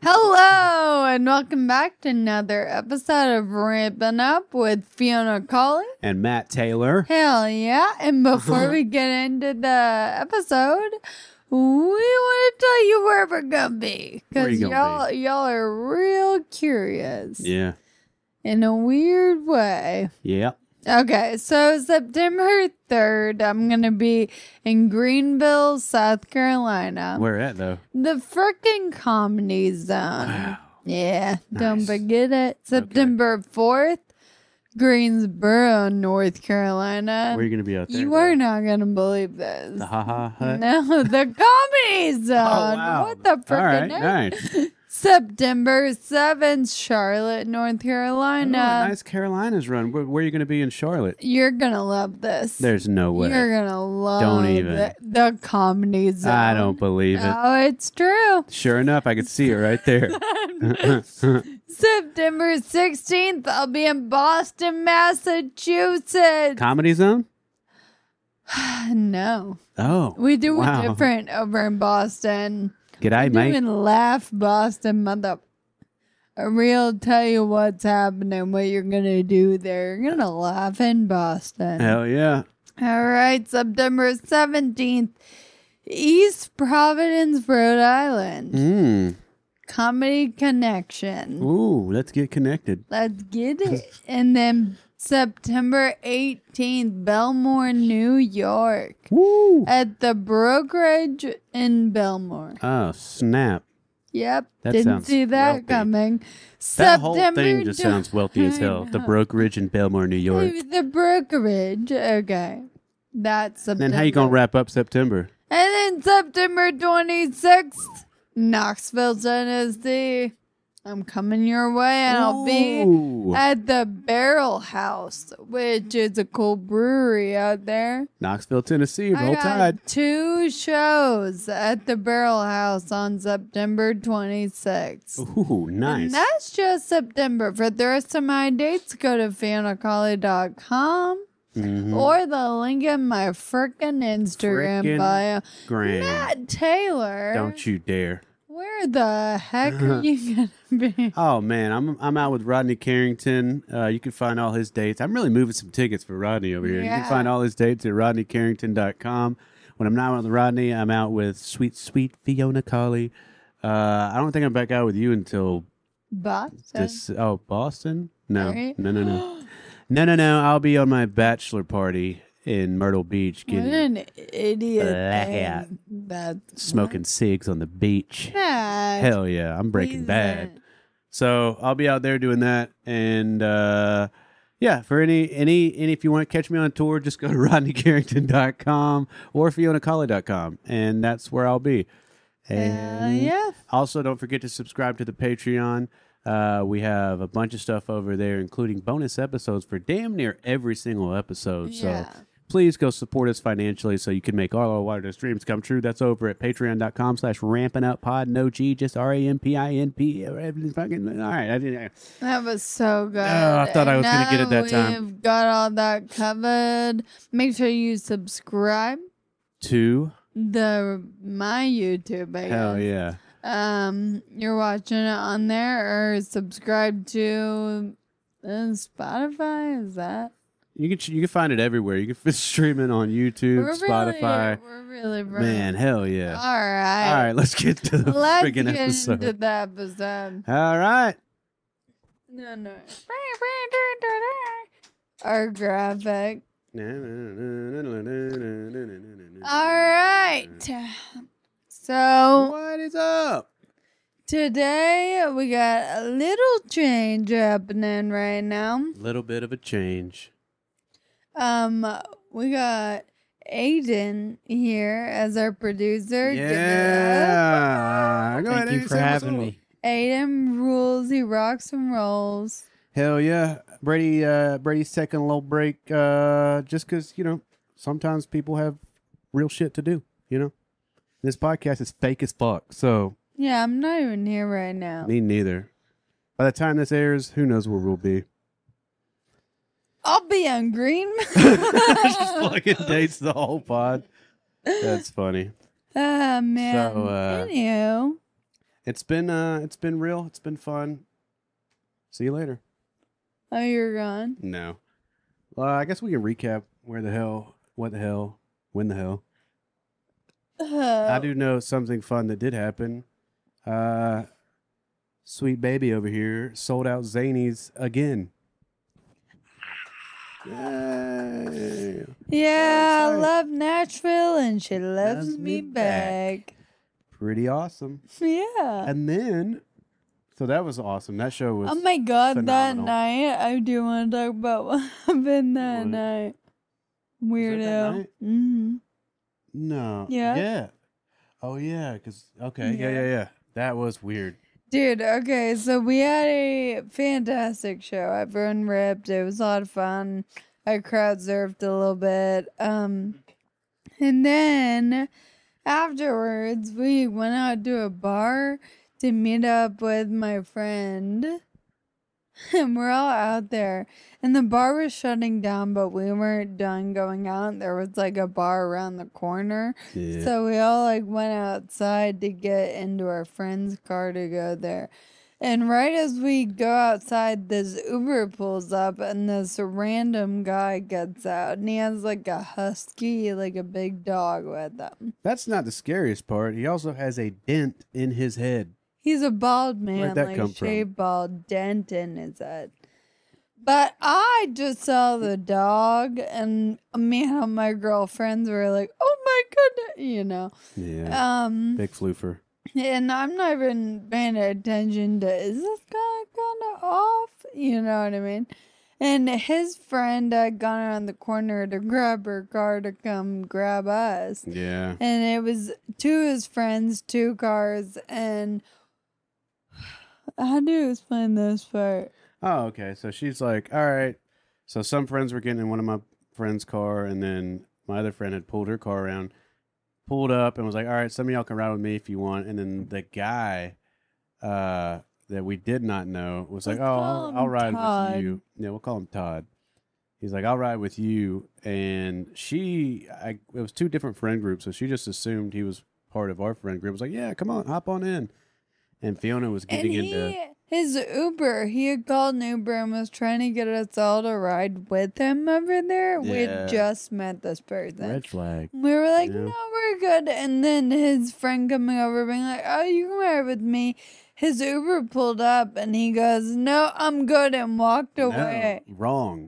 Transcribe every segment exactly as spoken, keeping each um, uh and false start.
Hello, and welcome back to another episode of Ramping Up with Fiona Colley. And Matt Taylor. Hell yeah. And before we get into the episode, we want to tell you where we're going to be. Because y'all, be? y'all are real curious. Yeah. In a weird way. Yeah. Okay, so September third, I'm going to be in Greenville, South Carolina. Where at, though? The frickin' Comedy Zone. Wow. Yeah, Nice. Don't forget it. September fourth, Greensboro, North Carolina. Where are you going to be out there? You though? are not going to believe this. The Ha Ha Hut? No, the Comedy Zone. Oh, wow. What the frick? All right, nice. September seventh, Charlotte, North Carolina. Oh, nice Carolinas run. Where, where are you going to be in Charlotte? You're going to love this. There's no way. You're going to love Don't even. The, the Comedy Zone. I don't believe it. Oh, it's true. Sure enough, I could see it right there. September sixteenth, I'll be in Boston, Massachusetts. Comedy Zone? No. Oh. We do wow. it different over in Boston. G'day, mate. Doing Laugh Boston, mother. A real tell you what's happening, what you're going to do there. You're going to laugh in Boston. Hell yeah. All right, September seventeenth, East Providence, Rhode Island. Mm. Comedy Connection. Ooh, let's get connected. Let's get it. And then September eighteenth, Belmore, New York. Woo. At the Brokerage in Belmore. Oh, snap. Yep. That Didn't sounds see that wealthy. coming. That September whole thing just tw- sounds wealthy as hell. The Brokerage in Belmore, New York. The Brokerage. Okay. That's September. Then how you going to wrap up September? And then September twenty-sixth, Knoxville, Tennessee. I'm coming your way, and I'll be Ooh. at the Barrel House, which is a cool brewery out there. Knoxville, Tennessee. I Roll got Tide. two shows at the Barrel House on September twenty-sixth. Ooh, nice. And that's just September. For the rest of my dates, go to fiona colley dot com Mhm. or the link in my frickin' Instagram Frickin' bio. Grand. Matt Taylor. Don't you dare. Where the heck are you going to be? Oh, man. I'm I'm out with Rodney Carrington. Uh, you can find all his dates. I'm really moving some tickets for Rodney over here. You Yeah. can find all his dates at rodney carrington dot com. When I'm not with Rodney, I'm out with sweet, sweet Fiona Colley. Uh, I don't think I'm back out with you until Boston. this. Oh, Boston? No. Right? No, no, no. No, no, no. I'll be on my bachelor party in Myrtle Beach What getting an idiot. Blackout. thing. That's smoking cigs on the beach. Matt, Hell yeah, I'm Breaking please Bad. don't. So I'll be out there doing that, and uh, yeah, for any any any if you want to catch me on tour, just go to rodney carrington dot com or fiona colley dot com, and that's where I'll be. Hell And yeah. also, don't forget to subscribe to the Patreon. Uh, we have a bunch of stuff over there, including bonus episodes for damn near every single episode. Yeah. So please go support us financially so you can make all our wireless dreams come true. That's over at patreon dot com slash ramping up pod. No G, just R A M P I N P. All right. I didn't. That was so good. Oh, I thought I was gonna get it that Now time. We've got all that covered. Make sure you subscribe Two. the my YouTube. I Hell guess. yeah. Um, you're watching it on there, or subscribe to uh, Spotify. Is that? You can you can find it everywhere. You can stream it on YouTube, We're Spotify. Really, we're really brilliant. Man, hell yeah. All right. All right, let's get to the Let's friggin' get episode. into the episode. All right. No, no. Our graphic. All right. So What is up? today we got a little change happening right now. Little bit of a change. Um, we got Aiden here as our producer. Give it up. Yeah. Go ahead, Thank you Aiden, for say what's having up. me. Aiden rules. He rocks and rolls. Hell yeah. Brady uh Brady's taking a little break uh just cuz, you know, sometimes people have real shit to do, you know. This podcast is fake as fuck. So, Yeah, I'm not even here right now. me neither. By the time this airs, who knows where we'll be. I'll be on Green. Just fucking dates the whole pod. That's funny. Ah, man. So, uh, Anywho. It's been uh, it's been real. It's been fun. See you later. Oh, you're gone? No. Well, I guess we can recap where the hell, what the hell, when the hell. Uh, I do know something fun that did happen. Uh, sweet baby over here sold out Zanies again. Yay. Yeah, I Right. love Nashville and she loves, Loves me me back. back. Pretty awesome. Yeah. And then, so that was awesome. That show was. Oh my god, phenomenal. that night. I do want to talk about what happened that What? night. that Weirdo. night? Mm-hmm. No. Yeah? Yeah. Oh yeah. Cause okay. Yeah. Yeah. Yeah. Yeah. That was weird. Dude, okay, so we had a fantastic show. Everyone ripped. It was a lot of fun. I crowd surfed a little bit. Um, and then afterwards, we went out to a bar to meet up with my friend. And we're all out there. And the bar was shutting down, but we weren't done going out. There was like a bar around the corner. Yeah. So we all like went outside to get into our friend's car to go there. And right as we go outside, this Uber pulls up and this random guy gets out. And he has like a husky, like a big dog with him. That's not the scariest part. He also has a dent in his head. He's a bald man, that like come from? shaved bald, dent in his head. But I just saw the dog, and me and all my girlfriends were like, "Oh my goodness," you know. Yeah. Um, Big floofer. and I'm not even paying attention to is this guy kind of off, you know what I mean? And his friend had gone around the corner to grab her car to come grab us. Yeah. And it was two of his friends, two cars, and how do you explain this part? Oh, okay. So she's like, all right. So some friends were getting in one of my friend's car, and then my other friend had pulled her car around, pulled up, and was like, all right, some of y'all can ride with me if you want. And then the guy uh, that we did not know was like, Let's oh, call I'll, him I'll ride Todd. with you. Yeah, we'll call him Todd. He's like, I'll ride with you. And she, I, it was two different friend groups, so she just assumed he was part of our friend group. Was like, yeah, come on, hop on in. And Fiona was And getting he, into. his Uber, he had called an Uber and was trying to get us all to ride with him over there. We Yeah. had just met this person. Red flag. We were like, Yeah. no, we're good. And then his friend coming over being like, oh, you can ride with me. His Uber pulled up and he goes, no, I'm good, and walked away. No, wrong.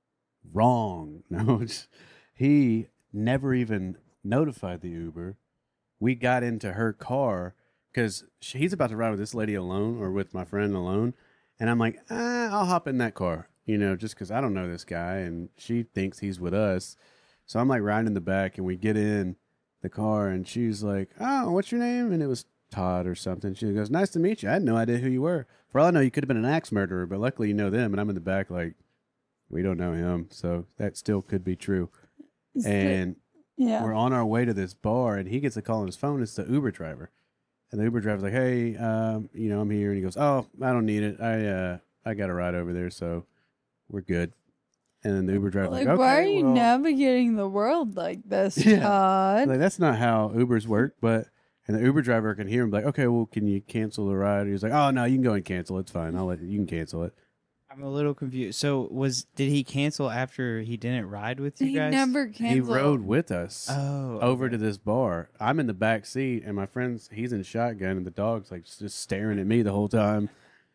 Wrong. No, it's, he never even notified the Uber. We got into her car because he's about to ride with this lady alone or with my friend alone. And I'm like, ah, I'll hop in that car, you know, just because I don't know this guy. And she thinks he's with us. So I'm like riding in the back and we get in the car and she's like, oh, what's your name? And it was Todd or something. She goes, nice to meet you. I had no idea who you were. For all I know, you could have been an axe murderer, but luckily you know them. And I'm in the back like, we don't know him. So that still could be true. So- And yeah. we're on our way to this bar and he gets a call on his phone. It's the Uber driver. And the Uber driver's like, hey, um, you know, I'm here. And he goes, oh, I don't need it. I uh, I got a ride over there, so we're good. And then the Uber driver's Like, like, okay, why are you well, navigating the world like this, Yeah. Todd? like, that's not how Ubers work. But and the Uber driver can hear him like, okay, well, can you cancel the ride? He's like, oh no, you can go and cancel. It's fine. I'll let you, you can cancel it. I'm a little confused. So was did he cancel after he didn't ride with you he guys? never canceled. He rode with us. Oh, over okay. to this bar. I'm in the back seat, and my friend's he's in shotgun, and the dog's like just staring at me the whole time.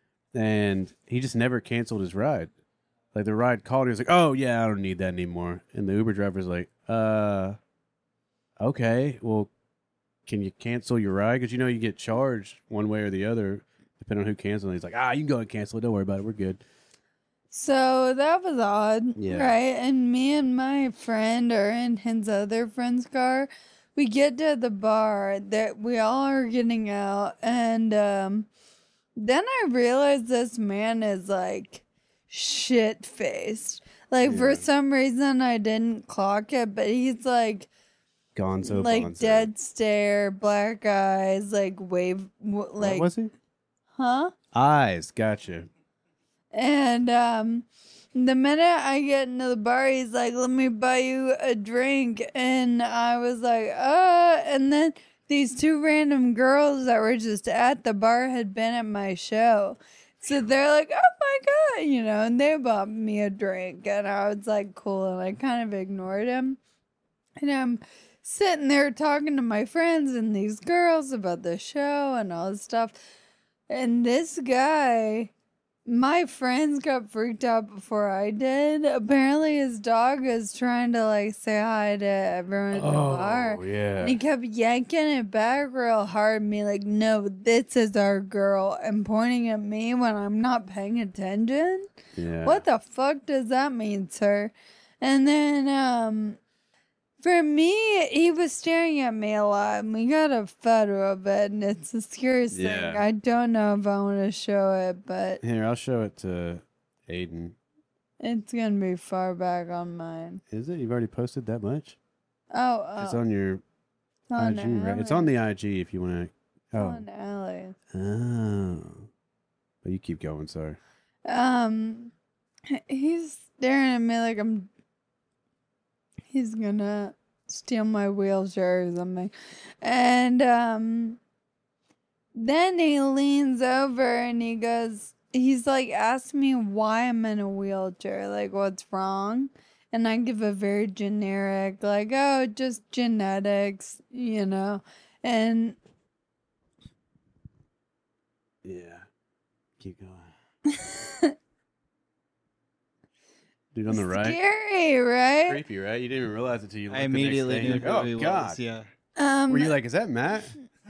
And he just never canceled his ride. Like the ride called, he was like, "Oh yeah, I don't need that anymore." And the Uber driver's like, "Uh, okay, well, can you cancel your ride? Because you know you get charged one way or the other depending on who cancels." And he's like, "Ah, you can go and cancel it. Don't worry about it. We're good." So that was odd, Yeah. right? And me and my friend are in his other friend's car. We get to the bar that we all are getting out, and um, then I realize this man is like shit faced. Like for Yeah. some reason I didn't clock it, but he's like Gonzo, like bonzo. dead stare, black eyes, like wave, w- What like was he? huh? Eyes, gotcha. And um, the minute I get into the bar, he's like, let me buy you a drink. And I was like, uh, and then these two random girls that were just at the bar had been at my show. So they're like, oh my God, you know, and they bought me a drink. And I was like, cool. And I kind of ignored him. And I'm sitting there talking to my friends and these girls about the show and all this stuff. And this guy, my friends got freaked out before I did. Apparently his dog is trying to like say hi to everyone at the bar. Oh, yeah. And he kept yanking it back real hard, me like, no, this is our girl, and pointing at me when I'm not paying attention. Yeah. What the fuck does that mean, sir? And then, um, for me, he was staring at me a lot, and we got a photo of it, and it's the scariest Yeah. thing. I don't know if I want to show it, but Here, I'll show it to Aiden. it's going to be far back on mine. Is it? You've already posted that much? Oh, oh. It's on your It's on I G, right? It's on the I G if you want to. It's Oh. on Alex. Oh. But you keep going, sorry. Um, he's staring at me like I'm. He's gonna steal my wheelchair or something, and um, then he leans over and he goes. He's like, asked me why I'm in a wheelchair, like what's wrong, and I give a very generic, like, oh, just genetics, you know, and Yeah. Keep going. Dude on the right. scary, right? Creepy, right? You didn't even realize it until you looked I immediately the knew next day. Like, who he oh, God. was. Yeah. Um, Were you like, is that Matt?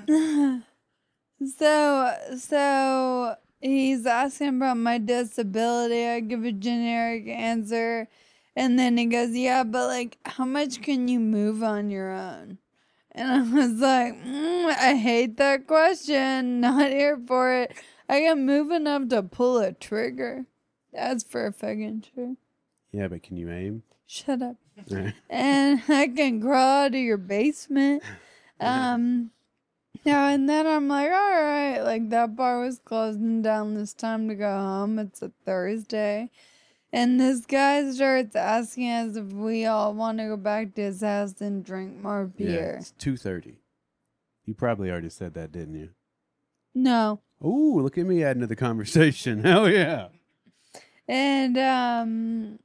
so, so he's asking about my disability. I give a generic answer. And then he goes, yeah, but like, how much can you move on your own? And I was like, mm, I hate that question. Not here for it. I can move enough to pull a trigger. That's for fucking sure. Yeah, but can you aim? Shut up. And I can crawl out of your basement. Um, yeah, and then I'm like, all right, like that bar was closing down. This time to go home. It's a Thursday. And this guy starts asking us if we all want to go back to his house and drink more Yeah, beer. it's two thirty. You probably already said that, didn't you? No. Ooh, look at me adding to the conversation. Hell yeah. And, um,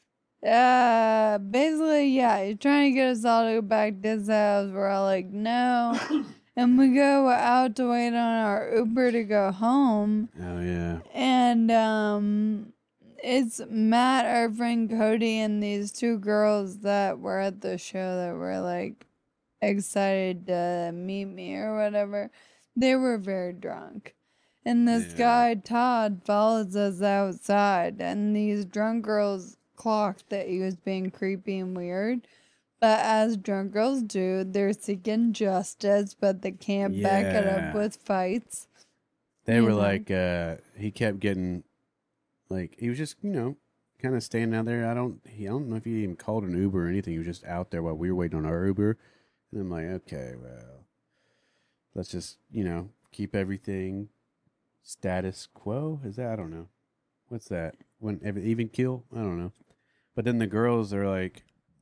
uh, basically, yeah, he's trying to get us all to go back to his house. We're all like, no. And we go out to wait on our Uber to go home. Oh, yeah. And, um, it's Matt, our friend Cody, and these two girls that were at the show that were like excited to meet me or whatever. They were very drunk. And this Yeah. guy, Todd, follows us outside, and these drunk girls clocked that he was being creepy and weird. But as drunk girls do, they're seeking justice, but they can't back it Yeah. up with fights. They You were know. like, uh, he kept getting, like, he was just, you know, kind of standing out there. I don't, he, I don't know if he even called an Uber or anything. He was just out there while we were waiting on our Uber. And I'm like, okay, well, let's just, you know, keep everything status quo. Is that, I don't know. What's that? When every, even kill? I don't know. But then the girls are like,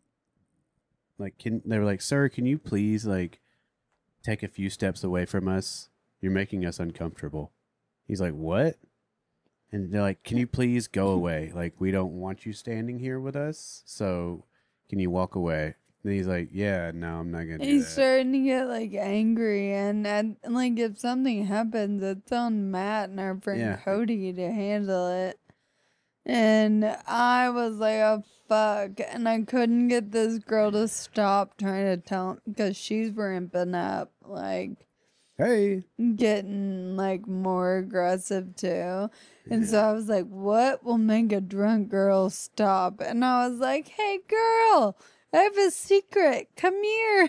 like, can, they were like, sir, can you please, like, take a few steps away from us? You're making us uncomfortable. He's like, what? And they're like, can you please go away? Like, we don't want you standing here with us. So can you walk away? And he's like, yeah, no, I'm not going to do He's that. starting to get like angry, and, and like if something happens, it's on Matt and our friend Yeah. Cody to handle it. And I was like, oh fuck, and I couldn't get this girl to stop trying to tell because she's ramping up, like Hey. getting like more aggressive too. And so I was like, what will make a drunk girl stop? And I was like, hey girl, I have a secret. Come here.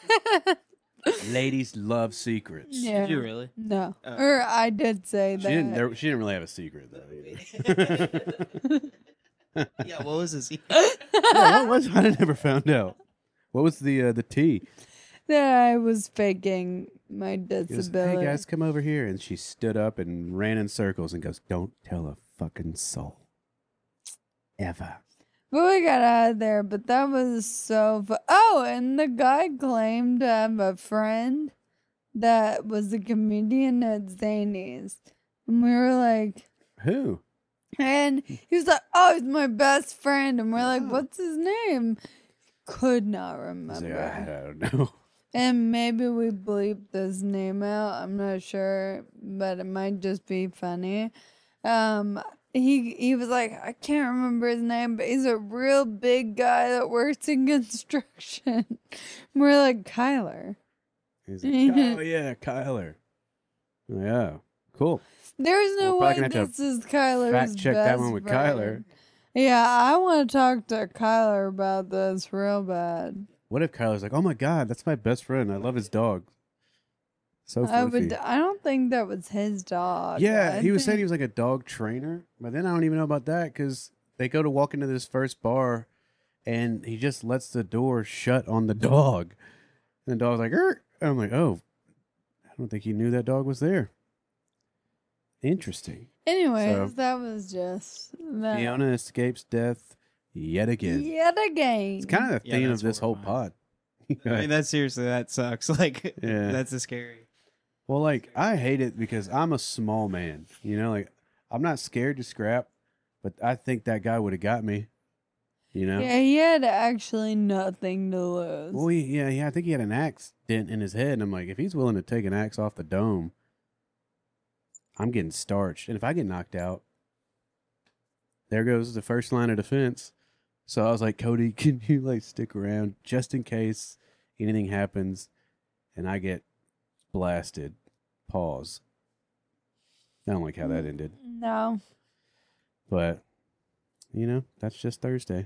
Ladies love secrets. Yeah. Did you really? No. Oh. Or I did say She that. didn't, there, she didn't really have a secret, though. Either. Yeah. What was his? Yeah, what was I never found out. What was the uh, the T? that I was faking my He goes, disability. hey guys, come over here, and she stood up and ran in circles and goes, "Don't tell a fucking soul, ever." But we got out of there. But that was so fu- Oh, and the guy claimed to have a friend that was a comedian at Zany's. And we were like, Who? and he was like, oh, he's my best friend. And we're like, what's his name? Could not He's remember. like, I, I don't know. And maybe we bleeped his name out. I'm not sure, but it might just be funny. Um, he he was like, I can't remember his name, but he's a real big guy that works in construction. We're like, Kyler. He's like, oh yeah, Kyler. Yeah, cool. There's no We're probably way gonna have this to is Kyler's fact check that best one with friend. Kyler. Yeah, I want to talk to Kyler about this real bad. What if Kyler's like, oh my god, that's my best friend. I love his dog. So I fluffy. would. I don't think that was his dog. Yeah, I he was saying he think- was like a dog trainer, but then I don't even know about that because they go to walk into this first bar, and he just lets the door shut on the dog, and the dog's like, er. And I'm like, oh, I don't think he knew that dog was there. Interesting. Anyways, So- that was just that. Fiona escapes death yet again. Yet again. It's kind of the Yeah, theme of that's this whole horrifying. pod. I mean, that seriously, that sucks. Like, Yeah. that's a scary. Well, like, I hate it because I'm a small man. You know, like, I'm not scared to scrap, but I think that guy would have got me. You know? Yeah, he had actually nothing to lose. Well, he, yeah, yeah, I think he had an axe dent in his head. And I'm like, if he's willing to take an axe off the dome, I'm getting starched. And if I get knocked out, there goes the first line of defense. So I was like, Cody, can you, like, stick around just in case anything happens and I get blasted? Pause. I don't like how that ended. No. But, you know, that's just Thursday.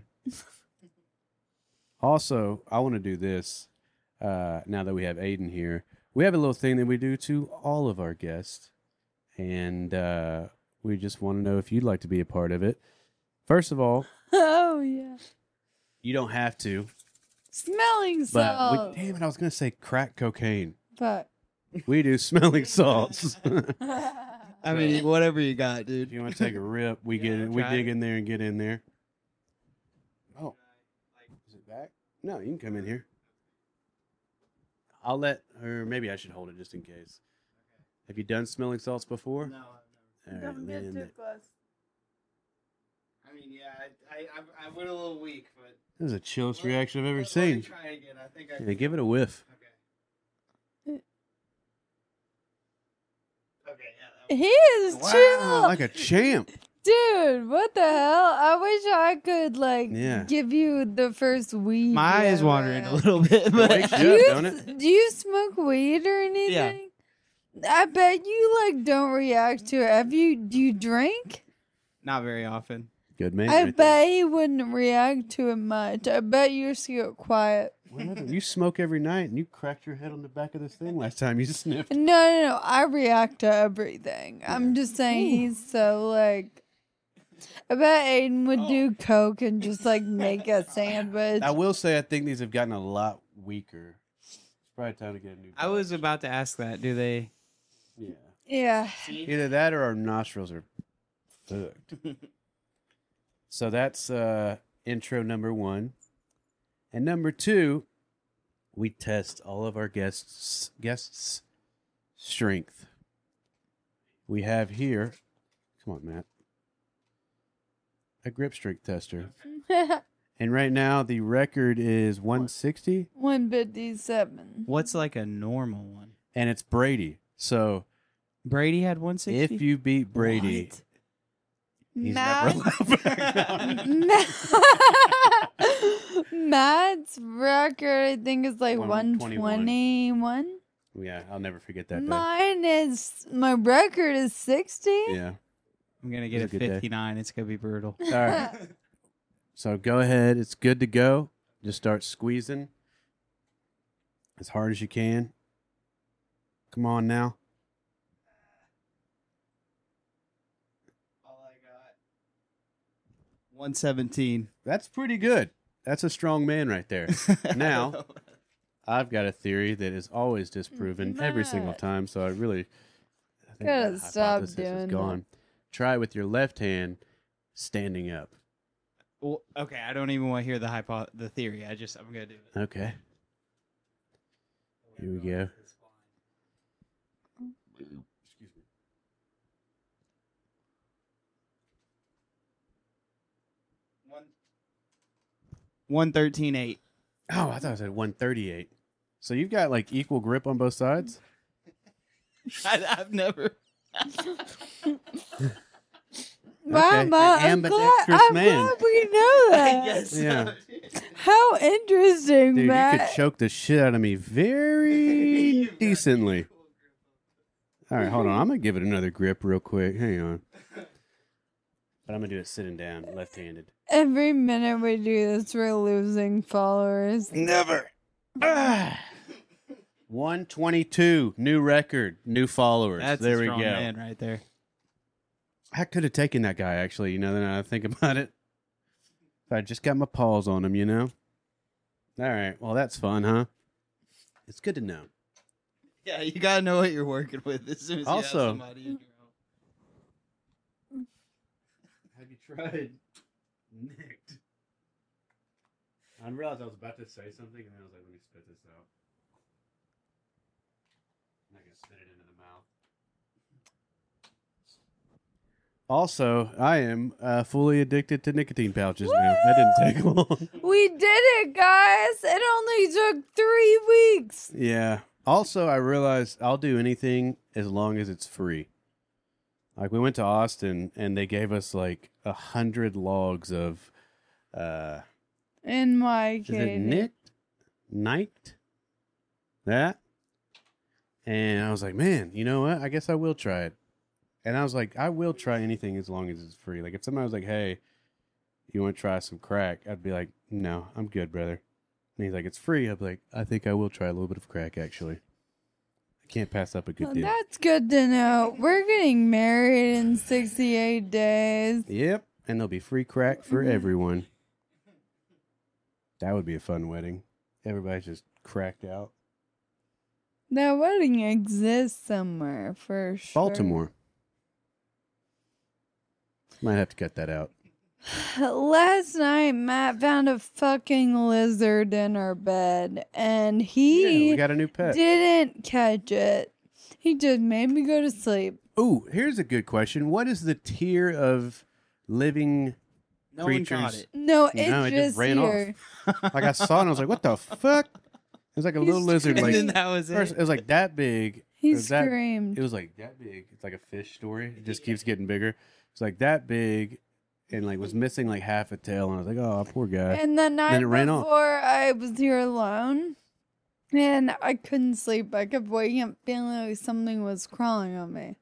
Also, I want to do this uh, now that we have Aiden here. We have a little thing that we do to all of our guests. And uh, we just want to know if you'd like to be a part of it. First of all, Oh, yeah. you don't have to. Smelling But, salt. we, damn it, I was going to say crack cocaine. But. We do smelling salts. I mean, whatever you got, If dude. you want to take a rip, we get in, we try dig it. in there and get in there. Oh, is it back? No, you can come in here. I'll let her. Maybe I should hold it just in case. Have you done smelling salts before? No, All right, lay in there. close. I mean, yeah, I, I, I went a little weak, but That was the chillest reaction I've ever let- let me seen. try again. I think I Yeah, give it a whiff. Okay. Okay, yeah. He is Wow, chill. like a champ. Dude, what the hell? I wish I could, like, Yeah. give you the first weed. My eye you is ever wandering a had. little bit, but wakes Do you up, you, don't it? do you smoke weed or anything? I bet you, like, don't react to it. Have you, do you drink? not very often. Good man. I right bet he wouldn't react to it much. I bet you just get quiet. there. Whatever. You smoke every night, and you cracked your head on the back of this thing last time you sniffed. No, no, no. I react to everything. I'm just saying he's so, like. I bet Aiden would do coke and just, like, make a sandwich. I will say, I think these have gotten a lot weaker. It's probably time to get a new. I was about to ask that. Do they? Yeah. Yeah. Either that or our nostrils are fucked. So that's uh, intro number one. And number two, we test all of our guests' guests' strength. We have here, come on, Matt, a grip strength tester. And right now the record is one sixty, one fifty-seven. What's like a normal one? and it's Brady. So Brady had one sixty. if you beat Brady, What? he's Matt, never allowed back down. Matt- Matt's record, I think, is like one one twenty-one. twenty-one. Yeah, I'll never forget that day. Mine is, my record is sixty. Yeah. I'm gonna It get was a a good day. fifty-nine. It's gonna be brutal. All right. So go ahead. It's good to go. Just start squeezing as hard as you can. Come on now. All I got. one seventeen. That's pretty good. That's a strong man right there. Now, I've got a theory that is always disproven every single Matt. time. So I really I think Gotta that stop hypothesis doing is that. gone. Try with your left hand standing up. Well, okay, I don't even want to hear the hypo- the theory. I just I'm gonna do it. Okay. Here we go. Excuse me. one thirteen eight. Oh, I thought I said one thirty-eight. So you've got like equal grip on both sides? I, I've never. Wow, Okay, Ma, an I'm, glad, ambidextrous I'm man. glad we know that. Yes. Yeah. How interesting, Dude, Matt. you could choke the shit out of me very decently. All right, hold on. I'm going to give it another grip real quick. Hang on. But I'm going to do it sitting down, left-handed. Every minute we do this, we're losing followers. Never. Ah. one twenty-two, new record, new followers. That's there a we strong go. man right there. I could have taken that guy, actually, you know, then I think about it. If I just got my paws on him, you know? All right, well, that's fun, huh? It's good to know. Yeah, you gotta know what you're working with as soon as Also- you have somebody in your own. Have you tried Nicked? I realized I was about to say something, and then I was like, let me spit this out. I'm not going to spit it into the mouth. Also, I am uh, fully addicted to nicotine pouches now. That didn't take long. We did it, guys. It only took three weeks. Yeah. Also, I realized I'll do anything as long as it's free. Like, we went to Austin, and they gave us, like, a hundred logs of, uh, In my is it case. Nicked? Niked? That? And I was like, man, you know what? I guess I will try it. And I was like, I will try anything as long as it's free. Like, if somebody was like, hey, you want to try some crack? I'd be like, no, I'm good, brother. And he's like, it's free. I'd be like, I think I will try a little bit of crack, actually. I can't pass up a good Well, deal. that's good to know. We're getting married in sixty-eight days. Yep. And there'll be free crack for everyone. That would be a fun wedding. Everybody's just cracked out. That wedding exists somewhere for sure. Baltimore. Might have to cut that out. Last night, Matt found a fucking lizard in our bed, and Yeah, he we got a new pet. didn't catch it. He just made me go to sleep. Ooh, here's a good question. What is the tier of living No creatures? one caught it. No, it's No, it just just ran off. here. Like, I saw it and I was like, what the fuck? It was like a He little lizard. screamed. Like, And then that was first, it. it was like that big. He It was that- screamed. It was like that big. It's like a fish story. It just keeps getting bigger. It's like that big and like was missing like half a tail. And I was like, oh, poor guy. And the night it ran off. before, I was here alone, and I couldn't sleep. I kept waking up feeling like something was crawling on me.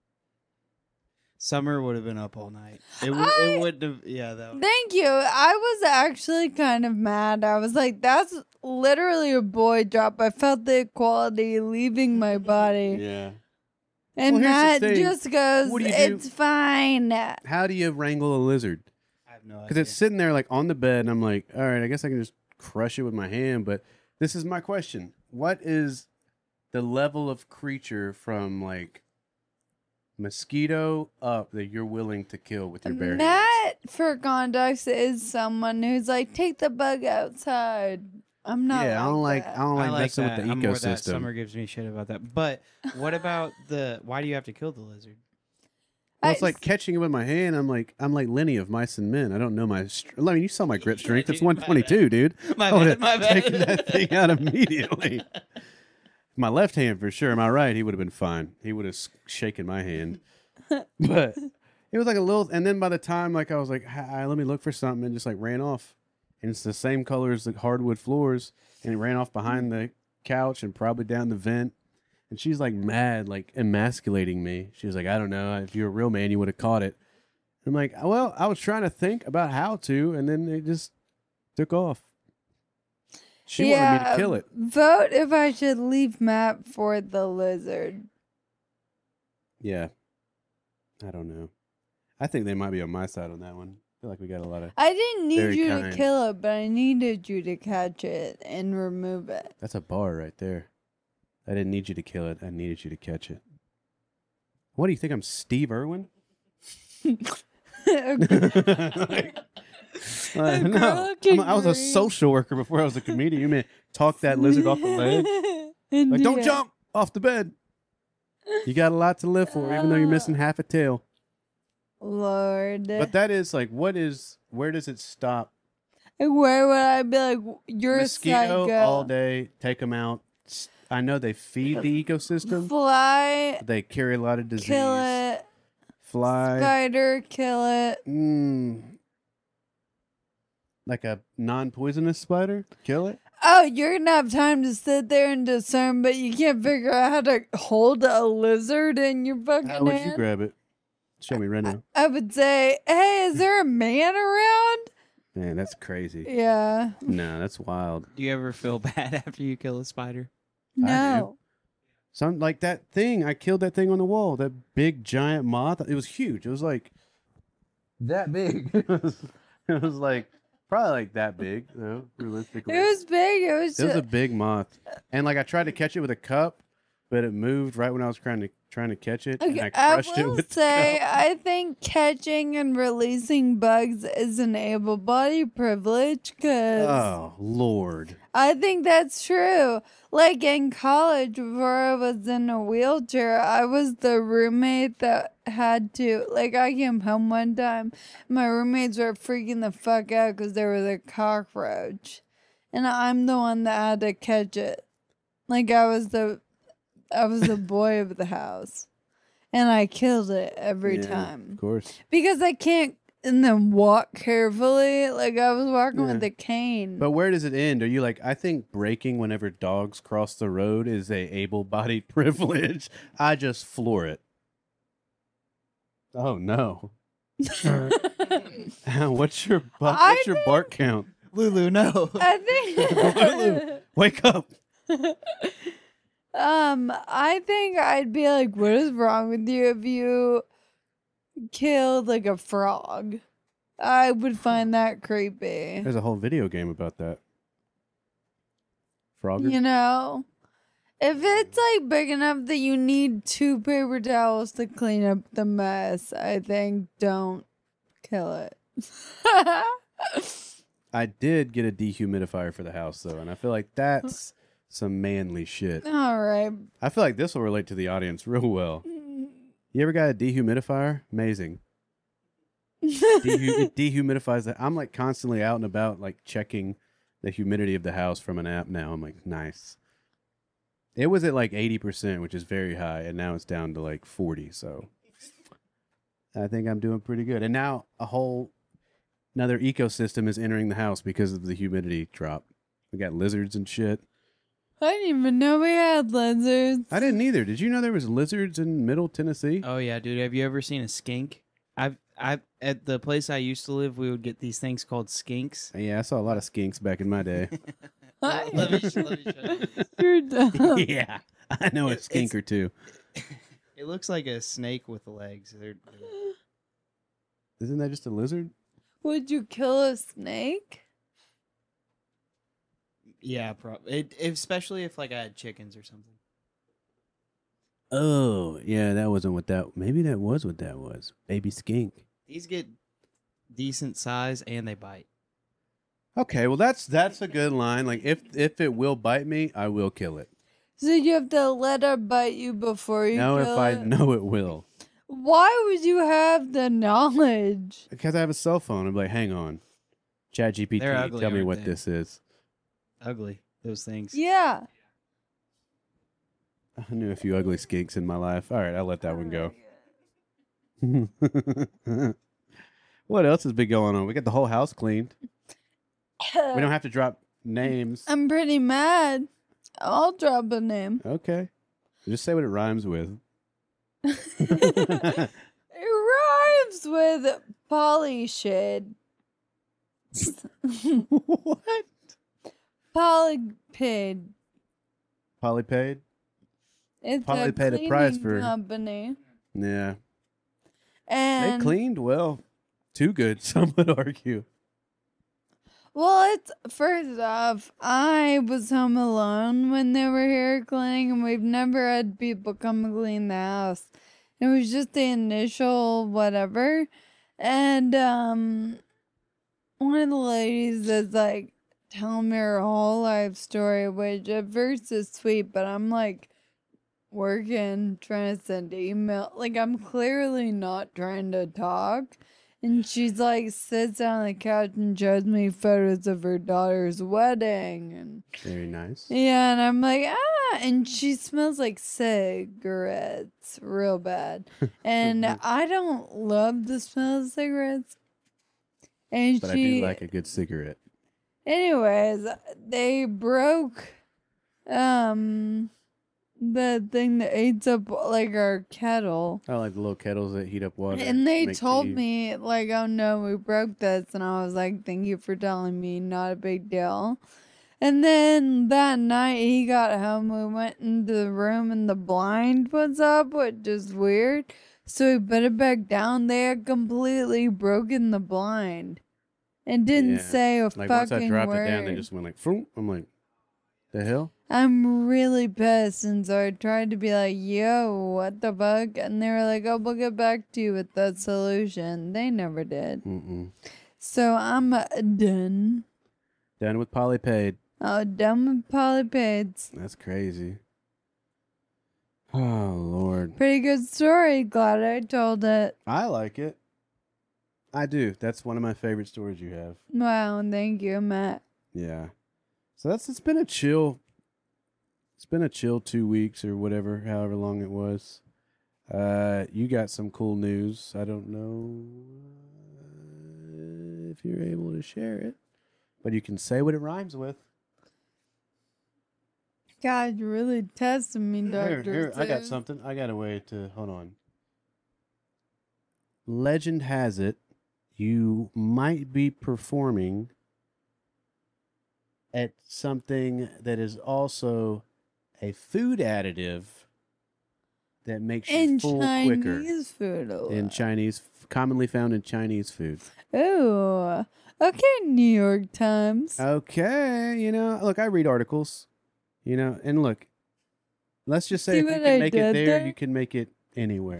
Summer would have been up all night. It, would, I- it wouldn't have. Yeah, that would. Thank you. I was actually kind of mad. I was like, that's literally a boy drop. I felt the equality leaving my body. Yeah. And Well, here's Matt the thing. just goes, What do you do? it's fine. How do you wrangle a lizard? I have no idea. Because it's sitting there like on the bed, and I'm like, all right, I guess I can just crush it with my hand. But this is my question: what is the level of creature from like mosquito up that you're willing to kill with your bare hands? Matt, for context, is someone who's like, take the bug outside. I'm not. Yeah, I don't like. that. I don't like, I like messing that. with the I'm more that. ecosystem. Summer gives me shit about that. But what about the? Why do you have to kill the lizard? Well, it's I- like catching it with my hand. I'm like, I'm like Lenny of Mice and Men. I don't know my. Str- I mean, you saw my grip strength. It's Dude, my one twenty-two, dude. My I would bad, have my bad. taken that thing out immediately. My left hand for sure. My right, he would have been fine. He would have s- shaken my hand. But it was like a little. And then by the time, like, I was like, hi, let me look for something, and just like ran off. And it's the same color as the hardwood floors, and it ran off behind the couch and probably down the vent. And she's like mad, like emasculating me. She was like, I don't know. If you're a real man, you would have caught it. I'm like, well, I was trying to think about how to, and then it just took off. She wanted me to kill it. Vote if I should leave Matt for the lizard. Yeah. I don't know. I think they might be on my side on that one. I feel like we got a lot of. I didn't need Very you kind. to kill it, but I needed you to catch it and remove it. That's a bar right there. I didn't need you to kill it. I needed you to catch it. What do you think? I'm Steve Irwin? Like, uh, A no, girl can I'm- I was a breathe. social worker before I was a comedian. You mean talk that lizard off the ledge? Like, don't Yeah. jump off the bed. You got a lot to live for, even though you're missing half a tail. Lord. But that is like, what is? Where does it stop? Like, where would I be like, you're Mosquito a psycho. all day. Take them out. S- I know they feed the ecosystem. Fly, They carry a lot of disease. kill it. Fly. Spider, kill it. Mm, like a non-poisonous spider. Kill it. Oh, you're gonna have time to sit there and discern, but you can't figure out how to hold a lizard in your fucking How would hand. you grab it? Show me right now. I would say, hey, is there a man around? Man, that's crazy. Yeah. No, that's wild. Do you ever feel bad after you kill a spider? No. Some like that thing. I killed that thing on the wall. That big giant moth. It was huge. It was like that big. it, was, it was like probably like that big. You know, realistically, It was big. It was It was just. a big moth, and like I tried to catch it with a cup, but it moved right when I was trying to trying to catch it, and Okay, I I crushed it will with say, the cup. I think catching and releasing bugs is an able body privilege because Oh Lord! I think that's true. Like in college, before I was in a wheelchair, I was the roommate that had to, like, I came home one time, my roommates were freaking the fuck out because there was a cockroach. And I'm the one that had to catch it. Like, I was the, I was the boy of the house. And I killed it every Yeah, time. of course. Because I can't, and then walk carefully. Like, I was walking Yeah. with a cane. But where does it end? Are you like, I think breaking whenever dogs cross the road is a able-bodied privilege. I just floor it. Oh no! what's your bu- I what's your bark count? Lulu, no. I think. Wake up! um, I think I'd be like, what is wrong with you if you killed like a frog? I would find that creepy. There's a whole video game about that. Frogger. You know? If it's like big enough that you need two paper towels to clean up the mess, I think don't kill it. I did get a dehumidifier for the house though, and I feel like that's some manly shit. All right. I feel like this will relate to the audience real well. You ever got a dehumidifier? Amazing. Dehu- it dehumidifies that. I'm like constantly out and about, like checking the humidity of the house from an app now. I'm like, nice. It was at like eighty percent, which is very high, and now it's down to like forty. So I think I'm doing pretty good. And now a whole another ecosystem is entering the house because of the humidity drop. We got lizards and shit. I didn't even know we had lizards. I didn't either. Did you know there was lizards in Middle Tennessee? Oh yeah, dude. Have you ever seen a skink? I've I at the place I used to live, we would get these things called skinks. Yeah, I saw a lot of skinks back in my day. let me, let me show you. You're dumb. Yeah, I know a It- skink or two. It looks like a snake with legs. They're, they're- Isn't that just a lizard? Would you kill a snake? yeah, pro- it, especially if like I had chickens or something. Oh, yeah, that wasn't what that. Maybe that was what that was. Baby skink. These get decent size and they bite. Okay, well that's that's a good line. Like if if it will bite me, I will kill it. So you have to let her bite you before you Now if kill I it? know it will, Why would you have the knowledge? because I have a cell phone. I'm like, hang on, Chat G P T, They're ugly, tell me aren't what they? this is. Ugly, those things. Yeah. I knew a few ugly skinks in my life. All right, I'll let that one go. What else has been going on? We got the whole house cleaned. We don't have to drop names. I'm pretty mad. I'll drop a name. Okay. Just say what it rhymes with. It rhymes with polyshed. What? Polypid. Polypaid? It's Polly a paid a price cleaning for- company. Yeah. And They cleaned well. Too good, some would argue. well, it's first off, I was home alone when they were here cleaning, and we've never had people come and clean the house. It was just the initial whatever, and um, one of the ladies is like telling me her whole life story, which at first is sweet, but I'm like, working, trying to send email. Like, I'm clearly not trying to talk. And she's like, sits down on the couch and shows me photos of her daughter's wedding. And Very nice. yeah, and I'm like, ah, and she smells like cigarettes real bad. And I don't love the smell of cigarettes. And But she, I do like a good cigarette. anyways, they broke um the thing that heats up like our kettle. I like the little kettles that heat up water. And they make told tea. me, like, oh no, we broke this. And I was like, thank you for telling me, not a big deal. And then that night he got home, we went into the room and the blind was up, which is weird. So we put it back down. They had completely broken the blind and didn't Yeah. say a Like fucking once I dropped word. it down, they just went like, Vroom. I'm like, the hell? I'm really pissed, and so I tried to be like, yo, what the fuck? And they were like, oh, we'll get back to you with that solution. They never did. Mm-mm. So I'm uh, done. Done with polypaid. Oh, done with polypades. That's crazy. Oh, Lord. Pretty good story. Glad I told it. I like it. I do. That's one of my favorite stories you have. Wow, thank you, Matt. Yeah. So that's it's been a chill it's been a chill two weeks or whatever, however long it was. Uh you got some cool news. I don't know uh, if you're able to share it. But you can say what it rhymes with. God, you're really testing me, Here, Doctor here, I got Seuss. something. I got a way to hold on. Legend has it you might be performing at something that is also a food additive that makes you In full quicker. Chinese food. a In lot. Chinese, commonly found in Chinese food. Ooh. Okay, New York Times. Okay, you know, look, I read articles, you know, and look, let's just say See if you what can I make it did there, there? you can make it anywhere.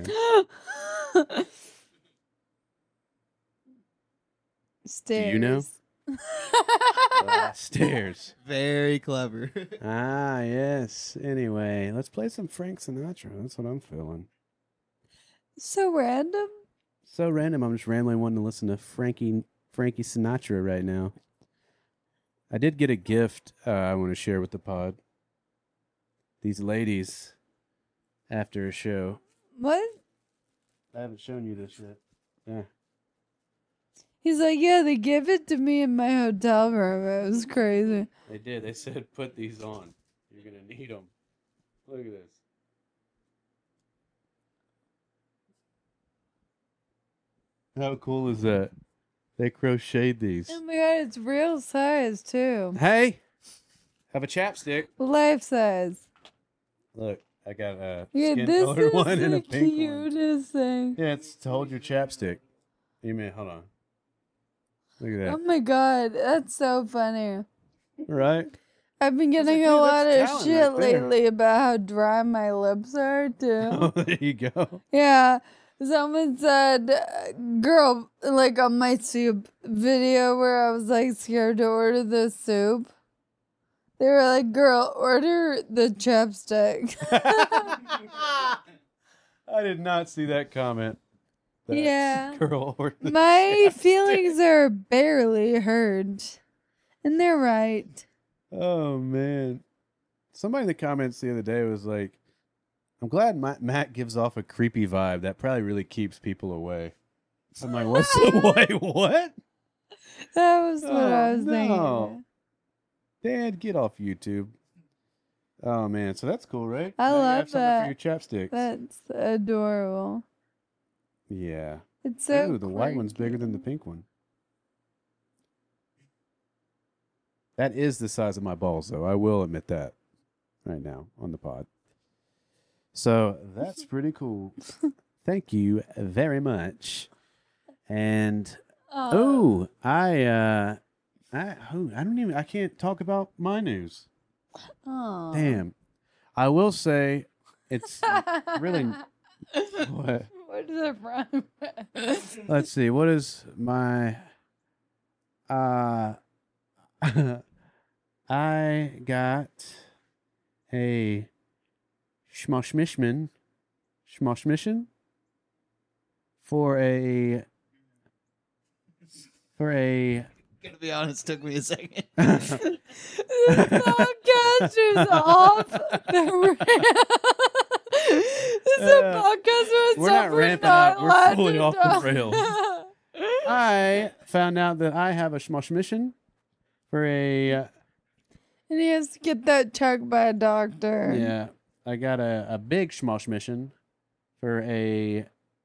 Stairs. you know? Uh, stairs. Very clever. Ah, yes. Anyway, let's play some Frank Sinatra. That's what I'm feeling. So random. So random. I'm just randomly wanting to listen to Frankie Frankie Sinatra right now. I did get a gift uh, I want to share with the pod. These ladies, after a show. What? I haven't shown you this yet. Yeah. He's like, yeah, they gave it to me in my hotel room. It was crazy. They did. They said, put these on. You're going to need them. Look at this. How cool is that? They crocheted these. Oh my god, it's real size too. Hey, have a chapstick. Life size. Look, I got a Yeah, skin this colored is one and the a pink one. cutest thing. Yeah, it's to hold your chapstick. You mean, hold on. Look at that. Oh my god, that's so funny. Right? I've been was like, getting dude, a lot that's of talent shit right there. lately about how dry my lips are too. Oh, there you go. Yeah. Someone said, uh, girl, like on my soup video where I was like scared to order the soup. They were like, girl, order the chapstick. I did not see that comment. That Yeah. Girl or the My chapstick. feelings are barely hurt. And they're right. Oh, man. Somebody in the comments the other day was like, I'm glad Matt, Matt gives off a creepy vibe. That probably really keeps people away. I'm like, what's the wait, what? That was what I Oh, was no. thinking. Dad, get off YouTube. Oh, man. So that's cool, right? I Now you love have something that. for your chapsticks. That's adorable. Yeah. It's so Ooh, the white one's bigger than the quirky. pink one. That is the size of my balls, though. I will admit that right now on the pod. So that's pretty cool. Thank you very much. And Uh, oh, I uh, I oh, I don't even I can't talk about my news. aw. Damn. I will say it's really what. What is it from? Let's see. What is my uh I got a schmoshmishman, schmoshmission for a for a. Gonna be honest, took me a second. The podcast is off the rails. This is a Uh, podcast where we're not we're ramping not up. We're allowed fully to off the talk. rails. I found out that I have a schmoshmission for a. Uh, And he has to get that checked by a doctor. yeah, I got a, a big schmoshmission for a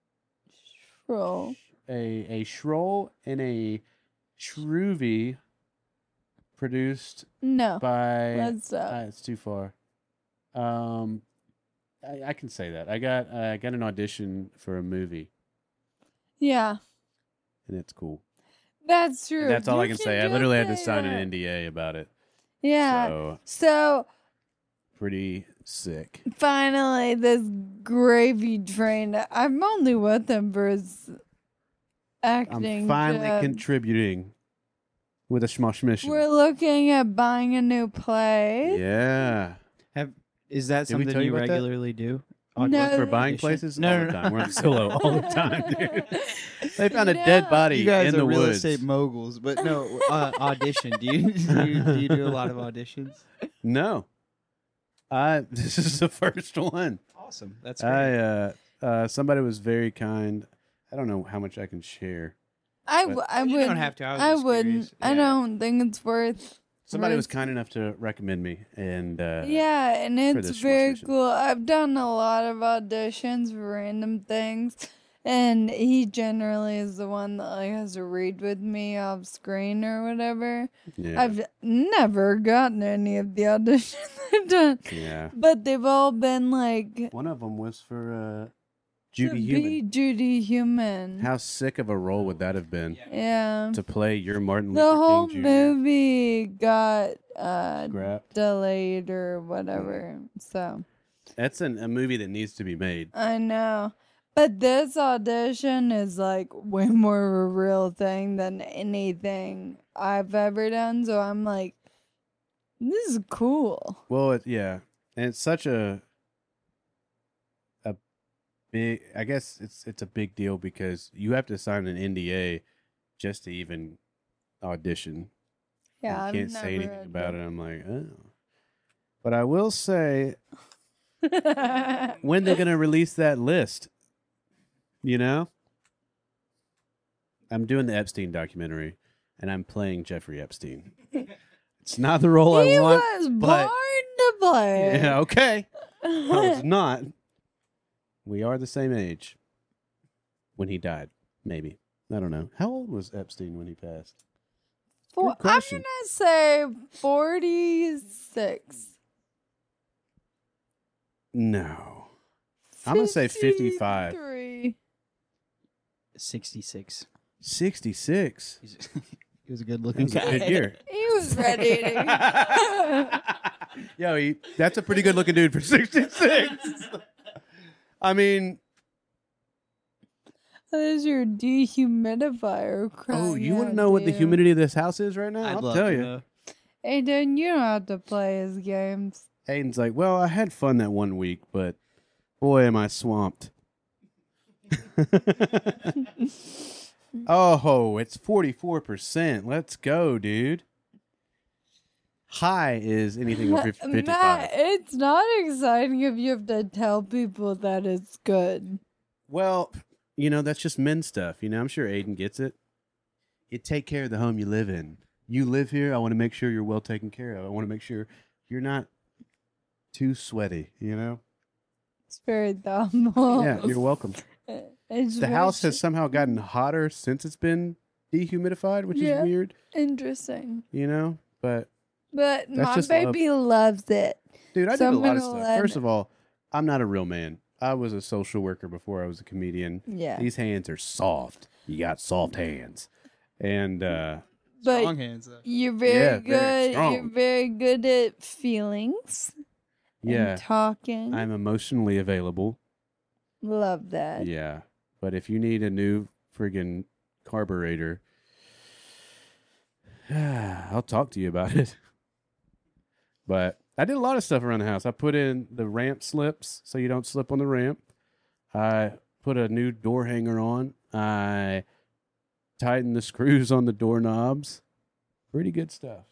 Roll. a a Schroll and a Shruvy produced No. by. Let's stop. Uh, it's too far. Um, I, I can say that I got uh, I got an audition for a movie, Yeah. and it's cool. That's true. That's all You I can say. I just literally had to say sign that. an N D A about it. Yeah. So So pretty sick. finally, this gravy train. I'm only with him for his acting. I'm finally job. contributing with a schmosh mission. We're looking at buying a new place. Yeah. Have is that Did we something tell you you about that? regularly do? No. For buying Audition? places? No, all no, the no. time. We're on Zillow all the time, dude. They found a dead No. body You guys in are the real woods. estate moguls, but no uh, audition. Do you, do you do you do a lot of auditions? No. I this is the first one. Awesome, that's great. I uh, uh somebody was very kind. I don't know how much I can share. I, But- w- I You don't wouldn't. have to, I was I just wouldn't. curious. I Yeah. don't think it's worth. Somebody was worth- kind enough to recommend me, and uh, Yeah, and it's this very mission. cool. I've done a lot of auditions for random things, and he generally is the one that like has to read with me off screen or whatever. yeah, I've never gotten any of the auditions I've done, yeah. but they've all been like One of them was for uh, to Judy be Human. Judy Human. How sick of a role would that have been Yeah, to play your Martin the Luther whole King Junior movie got uh Scrapped. delayed or whatever. So. That's an, a movie that needs to be made. I know. But this audition is like way more of a real thing than anything I've ever done. So I'm like, this is cool. Well, it, yeah, and it's such a a big. I guess it's it's a big deal because you have to sign an N D A just to even audition. Yeah, you I've can't say never anything about it. I'm like, oh. But I will say, it. when they're gonna release that list? You know, I'm doing the Epstein documentary, and I'm playing Jeffrey Epstein. It's not the role he I want. was born but- to play. it. Yeah, okay. No, it's not. We are the same age. When he died, maybe. I don't know. How old was Epstein when he passed? For- Good I'm question. gonna say forty-six. No. I'm gonna say fifty-five. fifty-three. sixty-six. sixty-six. He's, he was a good looking That's a guy. good year. He was ready to. Yo, he, that's a pretty good looking dude for sixty-six. I mean, There's your dehumidifier. oh, you want to crying know out, what the dude. humidity of this house is right now? I'd I'll love tell to you. know. Hey, dude, you don't have to play his games. Hayden's like, well, I had fun that one week, but boy, am I swamped. Oh, it's forty-four percent. Let's go, dude. High is anything over fifty-five. Matt, it's not exciting if you have to tell people that it's good. Well, you know, that's just men stuff. You know, I'm sure Aiden gets it. You take care of the home you live in. You live here, I want to make sure you're well taken care of. I want to make sure you're not too sweaty, you know? It's very thoughtful. Yeah, you're welcome. It's The very house has sh- somehow gotten hotter since it's been dehumidified, which Yeah. is weird, interesting. you know? But, But That's my just love. baby loves it. dude, I So did a I'm lot of gonna stuff. let- First of all, I'm not a real man. I was a social worker before I was a comedian. Yeah. These hands are soft. You got soft hands. And, uh, But Strong hands, though. you're very Yeah, very good. You're strong. very good at feelings. yeah, And talking. I'm emotionally available. Love that. Yeah. But if you need a new friggin' carburetor, I'll talk to you about it. But I did a lot of stuff around the house. I put in the ramp slips so you don't slip on the ramp. I put a new door hanger on. I tightened the screws on the doorknobs. Pretty good stuff.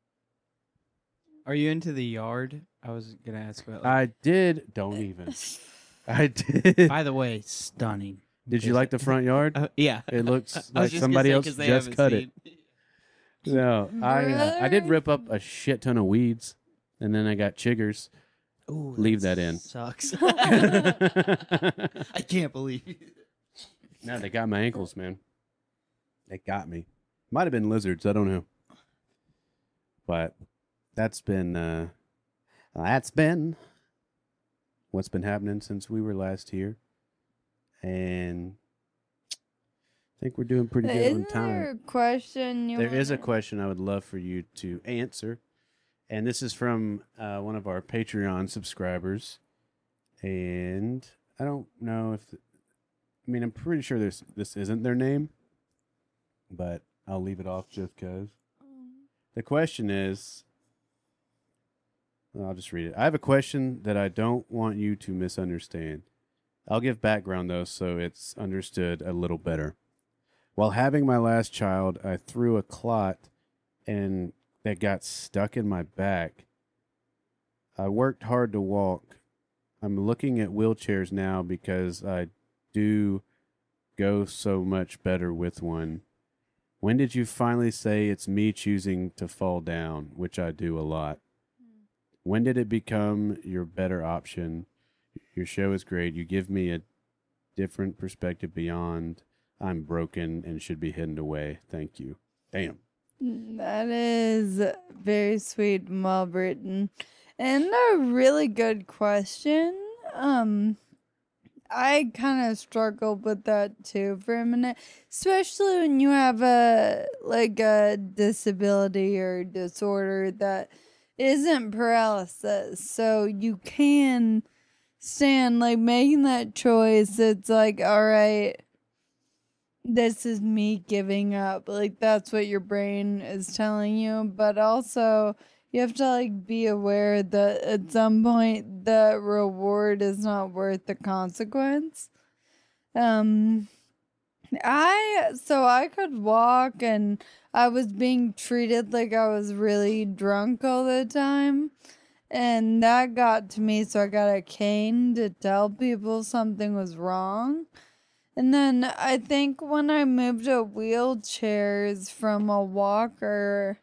Are you into the yard? I was gonna ask about. Like, I did. Don't even. I did. by the way, stunning. Did you like the front yard? Uh, yeah, It looks I was like just somebody gonna else say, 'cause they just haven't cut it. seen. No, I uh, I did Brother. rip up a shit ton of weeds, and then I got chiggers. Ooh, Leave that in. Sucks. No, I can't believe it. they got my ankles, man. They got me. Might have been lizards. I don't know. But that's been uh, that's been what's been happening since we were last here, and I think we're doing pretty good on Isn't time. there a question you There is a wanna- question I would love for you to answer. And this is from uh, one of our Patreon subscribers. And I don't know if... I mean, I'm pretty sure this, this isn't their name. But I'll leave it off just because. The question is... I'll just read it. I have a question that I don't want you to misunderstand. I'll give background, though, so it's understood a little better. While having my last child, I threw a clot and that got stuck in my back. I worked hard to walk. I'm looking at wheelchairs now because I do go so much better with one. When did you finally say it's me choosing to fall down, which I do a lot? When did it become your better option? Your show is great. You give me a different perspective beyond I'm broken and should be hidden away. Thank you. Damn. That is very sweet and well written. And a really good question. Um I kind of struggled with that too for a minute, especially when you have a like a disability or disorder that isn't paralysis. So you can stand like making that choice. It's like, all right, this is me giving up. Like that's what your brain is telling you. But also you have to like be aware that at some point the reward is not worth the consequence. Um I so I could walk and I was being treated like I was really drunk all the time. And that got to me, so I got a cane to tell people something was wrong. And then I think when I moved to wheelchairs from a walker,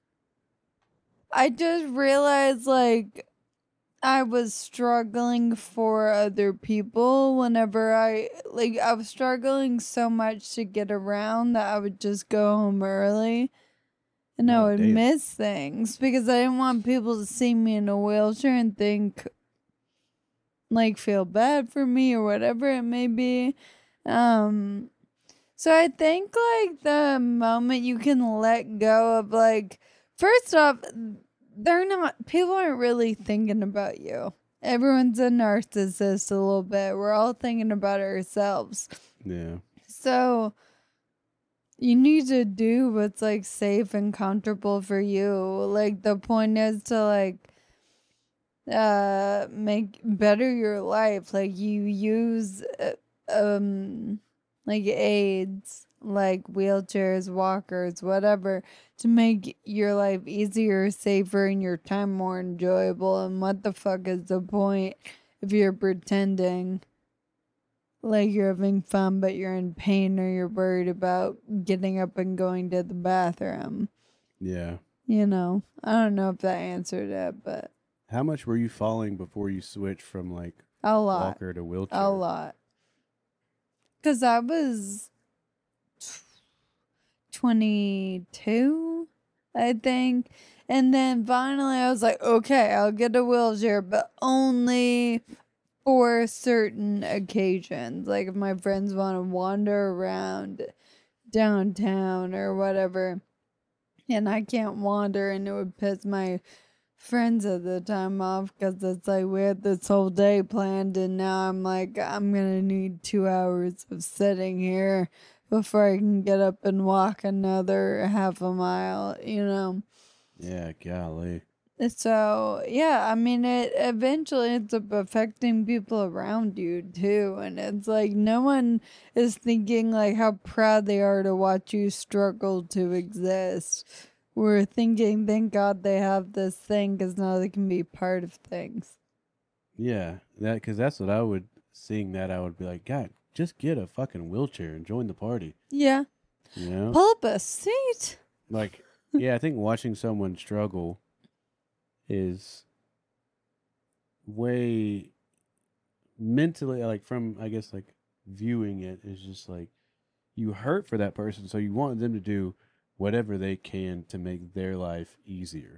I just realized like I was struggling for other people whenever I, like, I was struggling so much to get around that I would just go home early. And I Oh, would damn. miss things because I didn't want people to see me in a wheelchair and think, like, feel bad for me or whatever it may be. Um, so I think like the moment you can let go of like, first off, they're not, people aren't really thinking about you. Everyone's a narcissist a little bit. We're all thinking about ourselves. Yeah. So you need to do what's like safe and comfortable for you. Like the point is to like uh make better your life. Like you use uh, um like aids, like wheelchairs, walkers, whatever, to make your life easier, safer, and your time more enjoyable. And what the fuck is the point if you're pretending like you're having fun but you're in pain or you're worried about getting up and going to the bathroom? Yeah. You know, I don't know if that answered it, but How much were you falling before you switched from like a lot. walker to wheelchair? A lot. Because I was twenty-two, I think. And then finally I was like, okay, I'll get a wheelchair, but only for certain occasions. Like if my friends want to wander around downtown or whatever, and I can't wander, and it would piss my friends at the time off because it's like we had this whole day planned and now I'm like, I'm gonna need two hours of sitting here before I can get up and walk another half a mile, you know. Yeah, golly. So yeah, I mean, it eventually ends up affecting people around you too, and it's like no one is thinking like how proud they are to watch you struggle to exist. We're thinking, thank God they have this thing because now they can be part of things. Yeah, that because that's what I would seeing that I would be like, God, just get a fucking wheelchair and join the party. Yeah, You know, pull up a seat. like yeah, I think watching someone struggle is way mentally like from I guess like viewing it is just like you hurt for that person, so you want them to do whatever they can to make their life easier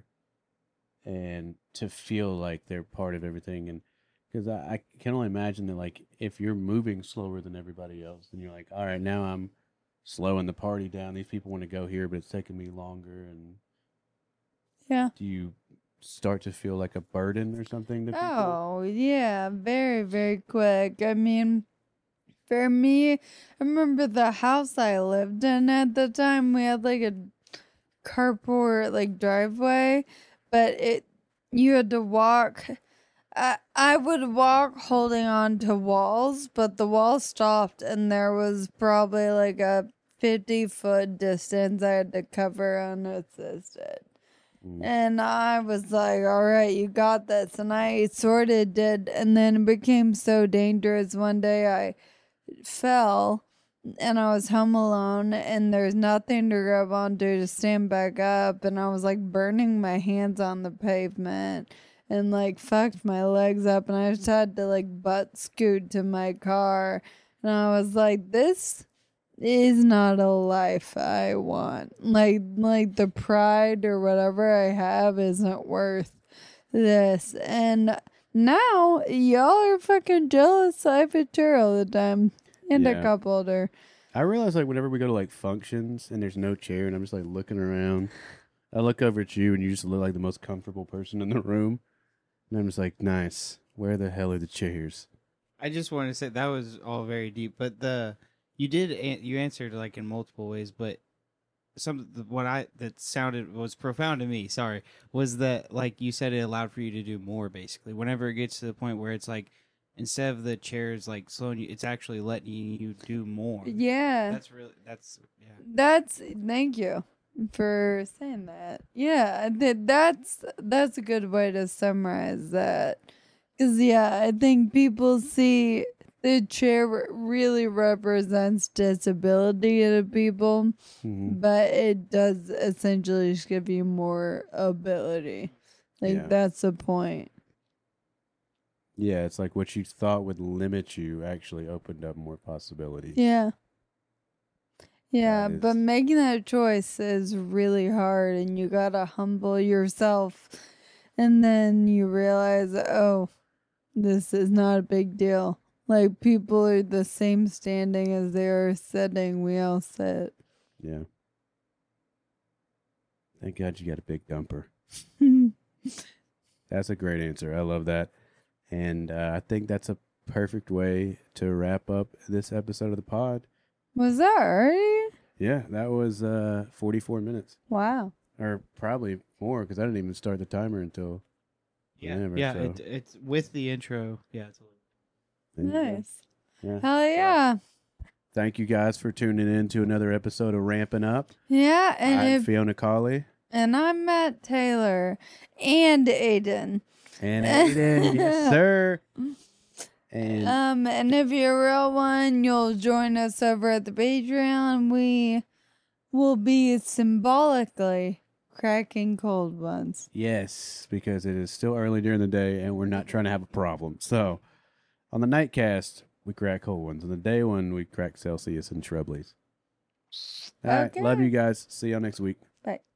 and to feel like they're part of everything. And because I, I can only imagine that like if you're moving slower than everybody else, then you're like, all right, now I'm slowing the party down. These people want to go here, but it's taking me longer. And Yeah. do you start to feel like a burden or something to people? Oh, yeah, very, very quick. I mean, for me, I remember the house I lived in at the time, we had like a carport, like driveway, but it, you had to walk. I, I would walk holding on to walls, but the wall stopped and there was probably like a fifty foot distance I had to cover unassisted. And I was like, all right, you got this. And I sort of did. And then it became so dangerous. One day I fell and I was home alone and there's nothing to grab onto to stand back up. And I was like burning my hands on the pavement and like fucked my legs up. And I just had to like butt scoot to my car. And I was like, this is not a life I want. Like like the pride or whatever I have isn't worth this. And now y'all are fucking jealous I have a chair all the time. And Yeah. a cup holder. I realize like whenever we go to like functions and there's no chair and I'm just like looking around, I look over at you and you just look like the most comfortable person in the room. And I'm just like, nice. Where the hell are the chairs? I just wanted to say that was all very deep, but the you did an- you answered like in multiple ways, but some the- what I that sounded was profound to me. Sorry, was that like you said it allowed for you to do more basically. Whenever it gets to the point where it's like instead of the chairs like slowing you, it's actually letting you do more. Yeah. That's really that's yeah. That's thank you for saying that. Yeah, th- that's that's a good way to summarize that. Cause yeah, I think people see the chair re- really represents disability to people, Mhm. but it does essentially just give you more ability. Like Yeah. that's the point. Yeah, it's like what you thought would limit you actually opened up more possibilities. Yeah. Yeah, That but is- making that choice is really hard and you gotta humble yourself and then you realize, oh, this is not a big deal. Like people are the same standing as they are sitting, we all sit. Yeah. Thank God you got a big dumper. That's a great answer. I love that. And uh, I think that's a perfect way to wrap up this episode of the pod. Was that already? Yeah, that was uh, forty-four minutes. Wow. Or probably more because I didn't even start the timer until Yeah, whenever, yeah. so. It, it's with the intro. Yeah, it's a little. there you go. Nice. Yeah. Hell yeah. Thank you guys for tuning in to another episode of Ramping Up. Yeah, and I'm if Fiona Colley. and I'm Matt Taylor and Aiden. And Aiden, yes, sir. And Um, and if you're a real one, you'll join us over at the Patreon. We will be symbolically cracking cold ones. yes, because it is still early during the day and we're not trying to have a problem. So on the nightcast, we crack cold ones. On the day one, we crack Celsius and Shrubleys. All right. Love Okay. you guys. See y'all next week. Bye.